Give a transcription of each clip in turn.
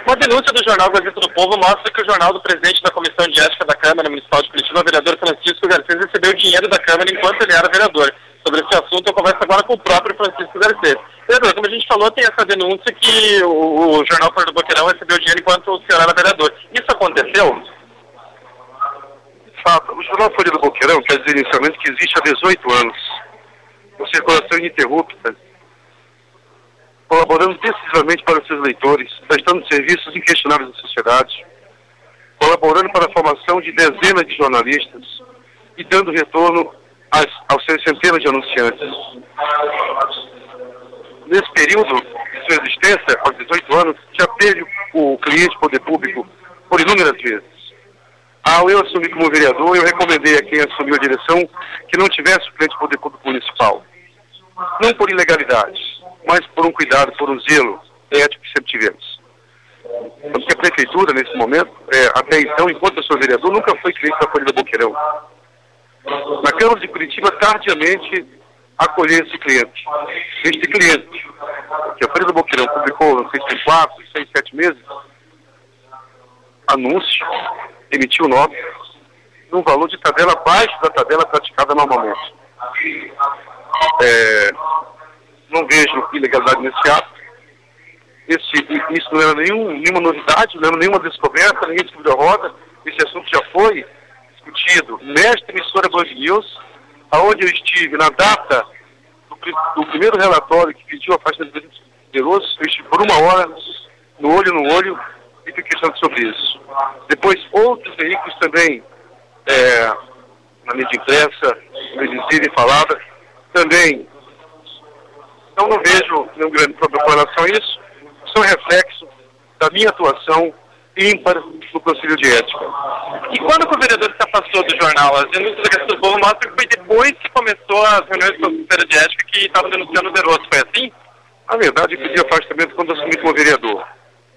Uma denúncia do jornal Gazeta do Povo mostra que o jornal do presidente da Comissão de Ética da Câmara Municipal de Curitiba, o vereador Francisco Garcês, recebeu dinheiro da Câmara enquanto ele era vereador. Sobre esse assunto, eu converso agora com o próprio Francisco Garcês. Vereador, como a gente falou, tem essa denúncia que o jornal Folha do Boqueirão recebeu dinheiro enquanto o senhor era vereador. Isso aconteceu? Fato. O jornal Folha do Boqueirão quer dizer inicialmente que existe há 18 anos, com circulação ininterrupta, colaborando decisivamente para os seus leitores, prestando serviços inquestionáveis à sociedade, colaborando para a formação de dezenas de jornalistas e dando retorno aos seus centenas de anunciantes. Nesse período de sua existência, aos 18 anos, já teve o cliente poder público por inúmeras vezes. Ao eu assumir como vereador, eu recomendei a quem assumiu a direção que não tivesse o cliente poder público municipal. Não por ilegalidade, mas por um cuidado, por um zelo ético que sempre tivemos. Porque a prefeitura, nesse momento, até então, enquanto eu sou vereador, nunca foi cliente da Folha do Boqueirão. Na Câmara de Curitiba, tardiamente, acolheu esse cliente. Este cliente, que a Folha do Boqueirão publicou, não sei se tem 4, 6, 7 meses, anúncio, emitiu nota, num valor de tabela abaixo da tabela praticada normalmente. Não vejo ilegalidade nesse ato. Isso não era nenhuma novidade, não era nenhuma descoberta, ninguém descobriu a roda. Esse assunto já foi discutido nesta emissora Band News, aonde eu estive na data do primeiro relatório que pediu a faixa de presidente poderoso. Eu estive por 1 hora, no olho, e fiquei questionando sobre isso. Depois, outros veículos também, na mídia impressa, medicina e falada, também. Então não vejo nenhum grande problema com relação a isso. Isso é um reflexo da minha atuação ímpar no Conselho de Ética. E quando que o vereador se afastou do jornal? As denúncias da Gazeta do Povo mostram que foi depois que começou as reuniões com o Conselho de Ética que estava denunciando o Derosso. Foi assim? Na verdade, eu pedi afastamento quando assumi como vereador.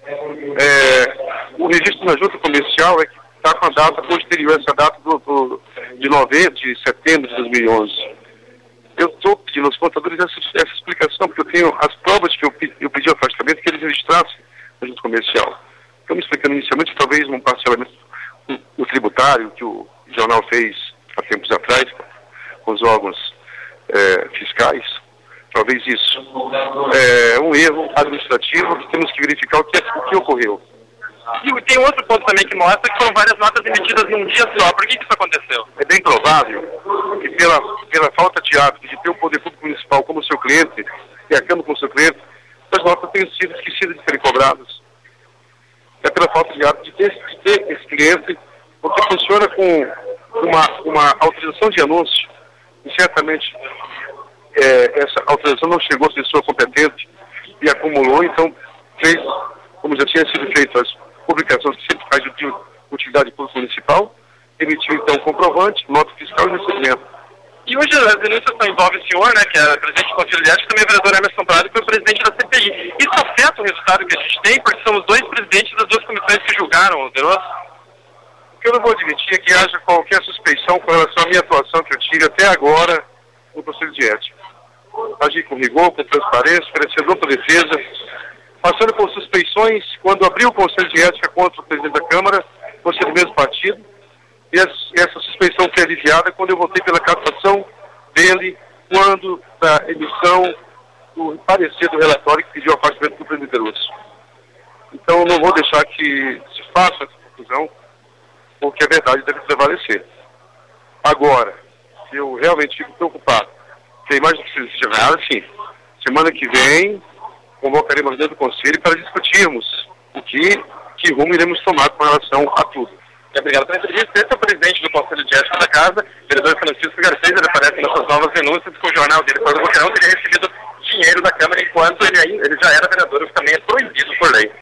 O registro na junta comercial é que está com a data posterior a essa data de setembro de 2011. Eu estou pedindo aos contadores essa explicação, porque eu tenho as provas que eu pedi afastamento que eles registrassem na junta comercial. Estou me explicando inicialmente que talvez um parcelamento no tributário que o jornal fez há tempos atrás com os órgãos fiscais, talvez isso. É um erro administrativo que temos que verificar o que ocorreu. E tem outro ponto também que mostra que foram várias notas emitidas num dia só. Por que isso aconteceu? É bem provável que pela falta de hábito de ter o poder público municipal como seu cliente e a Câmara como seu cliente, as notas tenham sido esquecidas de serem cobradas. É pela falta de hábito de ter esse cliente, porque funciona com uma autorização de anúncio, e certamente essa autorização não chegou à pessoa competente e acumulou, então fez, como já tinha sido feito as publicações que sempre faz de utilidade pública municipal, emitiu então um comprovante, nota fiscal e recebimento. E hoje as denúncias só envolvem o senhor, né, que é presidente do Conselho de Ética, também é o vereador Emerson Prado, que foi o presidente da CPI. Isso afeta o resultado que a gente tem, porque somos dois presidentes das duas comissões que julgaram o Derosso? O que eu não vou admitir é que haja qualquer suspeição com relação à minha atuação que eu tive até agora no Conselho de Ética. Agi com rigor, com transparência, oferecendo ampla defesa, passando por suspeições quando abriu o Conselho de Ética contra o presidente da Câmara, você do mesmo partido, e essa suspeição foi aliviada quando eu votei pela cassação dele, quando da emissão do parecer do relatório que pediu o afastamento do presidente Derosso. Então não vou deixar que se faça essa conclusão, porque a verdade deve prevalecer. Agora, eu realmente fico preocupado, porque a imagem precisa ser gerada, sim. Semana que vem, convocaremos dentro do Conselho para discutirmos que rumo iremos tomar com relação a tudo. Obrigado pela entrevista. Esse é o presidente do Conselho de Ética da Casa, vereador Francisco Garcês. Ele aparece nessas novas denúncias que o jornal dele, Folha do Boqueirão, teria recebido dinheiro da Câmara enquanto ele já era vereador, o que também é proibido por lei.